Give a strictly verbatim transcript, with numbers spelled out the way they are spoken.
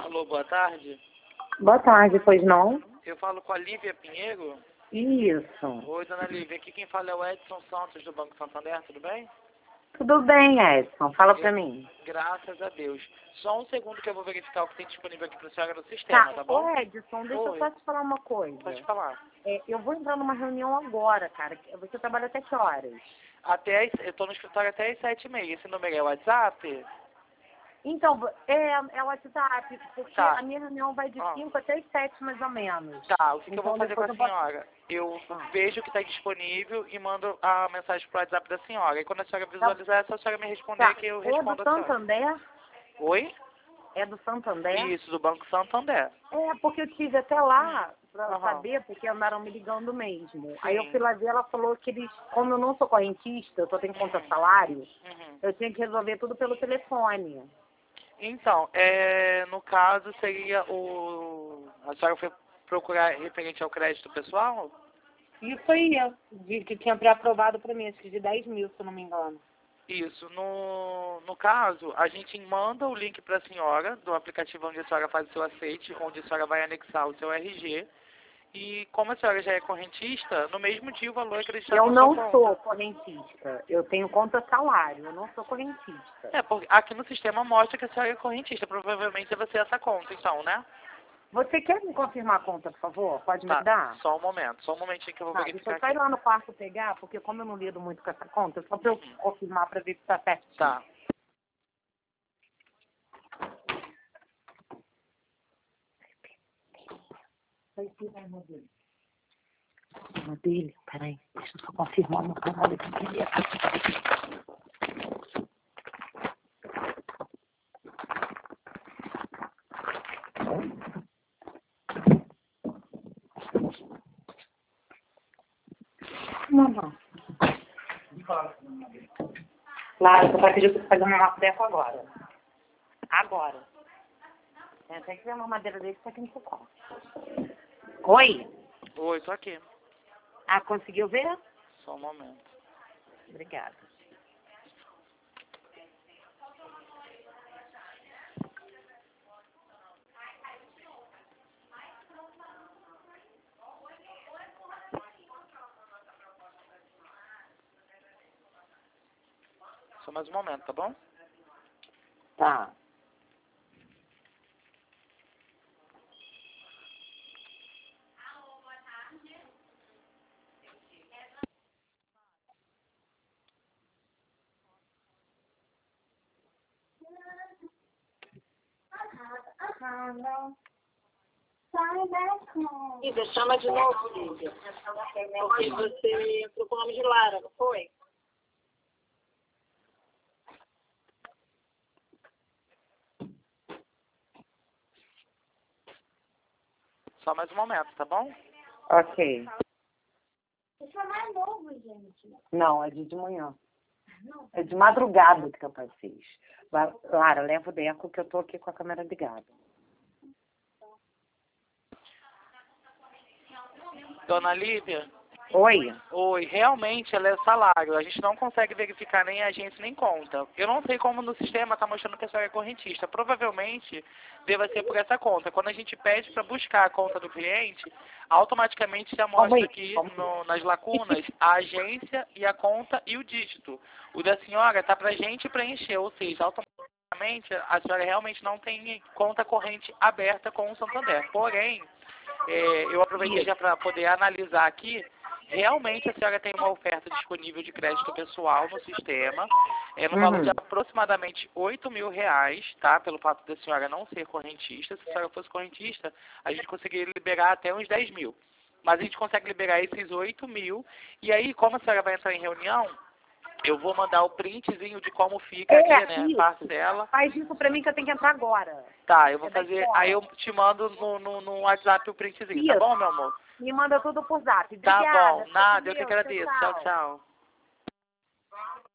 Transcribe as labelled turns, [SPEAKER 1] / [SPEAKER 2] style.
[SPEAKER 1] Alô, boa tarde.
[SPEAKER 2] Boa tarde, pois não?
[SPEAKER 1] Eu falo com a Lívia Pinheiro.
[SPEAKER 2] Isso.
[SPEAKER 1] Oi, dona Lívia. Aqui quem fala é o Edson Santos, do Banco Santander, tudo bem?
[SPEAKER 2] Tudo bem, Edson. Fala pra
[SPEAKER 1] Eu-
[SPEAKER 2] mim.
[SPEAKER 1] Graças a Deus. Só um segundo que eu vou verificar o que tem disponível aqui para a senhora no sistema, tá bom?
[SPEAKER 2] Ô, Edson, deixa eu
[SPEAKER 1] Oi.
[SPEAKER 2] só te falar uma coisa.
[SPEAKER 1] Pode falar.
[SPEAKER 2] É, eu vou entrar numa reunião agora, cara. Você trabalha até que horas?
[SPEAKER 1] Até as, eu tô no escritório até às sete e meia. Esse número é o WhatsApp?
[SPEAKER 2] Então, é, é o WhatsApp, porque
[SPEAKER 1] Tá.
[SPEAKER 2] a minha reunião vai de
[SPEAKER 1] Ah.
[SPEAKER 2] cinco até as sete, mais ou menos.
[SPEAKER 1] Tá, o que, que eu
[SPEAKER 2] Então,
[SPEAKER 1] vou fazer com a
[SPEAKER 2] depois eu posso-
[SPEAKER 1] senhora? Eu
[SPEAKER 2] Ah.
[SPEAKER 1] vejo que está disponível e mando a mensagem pro WhatsApp da senhora. E quando a senhora visualizar, é só a senhora me responder
[SPEAKER 2] Tá.
[SPEAKER 1] que eu
[SPEAKER 2] É
[SPEAKER 1] respondo
[SPEAKER 2] do
[SPEAKER 1] a senhora.
[SPEAKER 2] Santander?
[SPEAKER 1] Oi?
[SPEAKER 2] É do Santander?
[SPEAKER 1] Isso, do Banco Santander.
[SPEAKER 2] É, porque eu tive até lá pra
[SPEAKER 1] Aham.
[SPEAKER 2] saber, porque andaram me ligando mesmo. Aí eu
[SPEAKER 1] Sim.
[SPEAKER 2] fui lá ver, ela falou que eles, como eu não sou correntista, eu só tenho conta salário,
[SPEAKER 1] Uhum.
[SPEAKER 2] eu tinha que resolver tudo pelo telefone.
[SPEAKER 1] Então, é, no caso seria o... A senhora foi procurar referente ao crédito pessoal?
[SPEAKER 2] Isso aí, eu vi que tinha pré-aprovado pra mim, acho que de dez mil, se eu não me engano.
[SPEAKER 1] Isso. No, no caso, a gente manda o link para a senhora do aplicativo onde a senhora faz o seu aceite, onde a senhora vai anexar o seu R G. E como a senhora já é correntista, no mesmo dia o valor é acreditado
[SPEAKER 2] Eu
[SPEAKER 1] na
[SPEAKER 2] não
[SPEAKER 1] sua
[SPEAKER 2] sou
[SPEAKER 1] conta.
[SPEAKER 2] correntista, eu tenho conta salário, eu não sou correntista.
[SPEAKER 1] É, porque aqui no sistema mostra que a senhora é correntista. Provavelmente deve ser essa conta, então, né?
[SPEAKER 2] Você quer me confirmar a conta, por favor? Pode me
[SPEAKER 1] Tá,
[SPEAKER 2] dar?
[SPEAKER 1] só um momento. Só um momentinho que eu vou
[SPEAKER 2] Tá, deixa
[SPEAKER 1] verificar
[SPEAKER 2] eu sair
[SPEAKER 1] aqui.
[SPEAKER 2] lá no quarto pegar, porque como eu não lido muito com essa conta, só pra eu confirmar pra ver se tá certinho.
[SPEAKER 1] Tá.
[SPEAKER 2] Uma dele, peraí, deixa eu só confirmar uma coisa aqui. Não, não. Claro, você vai pedir pra você fazer uma madeira agora. Agora. Tem até que ver uma madeira dele que tá aqui no seu quarto. Oi?
[SPEAKER 1] Oi, tô aqui.
[SPEAKER 2] Ah, conseguiu ver?
[SPEAKER 1] Só um momento.
[SPEAKER 2] Obrigada.
[SPEAKER 1] Só mais um momento, tá bom?
[SPEAKER 2] Tá. Lívia, chama de novo, Lívia. Porque você entrou com o nome de Lara, não foi?
[SPEAKER 1] Só mais um momento, tá bom?
[SPEAKER 2] Ok.
[SPEAKER 3] Isso é mais novo, gente.
[SPEAKER 2] Não, é de de manhã. É de madrugada que eu passei. La- Lara, leva o Deco que eu tô aqui com a câmera ligada.
[SPEAKER 1] Dona Lívia?
[SPEAKER 2] Oi?
[SPEAKER 1] Oi, realmente ela é salário. A gente não consegue verificar nem agência nem conta. Eu não sei como no sistema está mostrando que a senhora é correntista. Provavelmente deva ser por essa conta. Quando a gente pede para buscar a conta do cliente, automaticamente já
[SPEAKER 2] Calma
[SPEAKER 1] mostra
[SPEAKER 2] aí,
[SPEAKER 1] aqui
[SPEAKER 2] calma aí.
[SPEAKER 1] no- nas lacunas a agência e a conta e o dígito. O da senhora está para a gente preencher, ou seja, automaticamente a senhora realmente não tem conta corrente aberta com o Santander. Porém, é, eu aproveitei já para poder analisar aqui. Realmente a senhora tem uma oferta disponível de crédito pessoal no sistema, é no valor de
[SPEAKER 2] Uhum.
[SPEAKER 1] aproximadamente oito mil reais, tá? Pelo fato da senhora não ser correntista. Se a senhora fosse correntista, a gente conseguiria liberar até uns dez mil. Mas a gente consegue liberar esses oito mil. E aí, como a senhora vai entrar em reunião, eu vou mandar o printzinho de como fica
[SPEAKER 2] É,
[SPEAKER 1] aqui, né?
[SPEAKER 2] isso.
[SPEAKER 1] Parcela.
[SPEAKER 2] Faz isso pra mim que eu tenho que entrar agora.
[SPEAKER 1] Tá, eu vou
[SPEAKER 2] É da
[SPEAKER 1] fazer.
[SPEAKER 2] escola.
[SPEAKER 1] Aí eu te mando no, no, no WhatsApp o printzinho, tá
[SPEAKER 2] Isso.
[SPEAKER 1] bom, meu amor?
[SPEAKER 2] Me manda tudo por zap.
[SPEAKER 1] Tá
[SPEAKER 2] Obrigada.
[SPEAKER 1] bom,
[SPEAKER 2] Fica
[SPEAKER 1] nada,
[SPEAKER 2] com
[SPEAKER 1] eu que
[SPEAKER 2] Deus.
[SPEAKER 1] agradeço. Tchau, tchau.